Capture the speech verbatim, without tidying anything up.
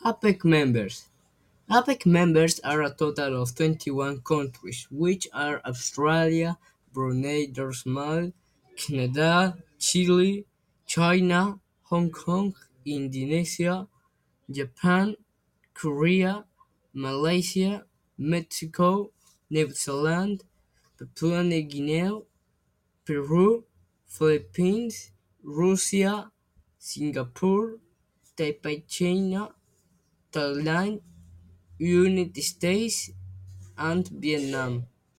APEC members. APEC members are a total of twenty-one countries, which are Australia, Brunei Darussalam, Canada, Chile, China, Hong Kong, Indonesia, Japan, Korea, Malaysia, Mexico, New Zealand, Papua New Guinea, Peru, Philippines, Russia, Singapore, Taipei, China, Thailand, United States, and Vietnam.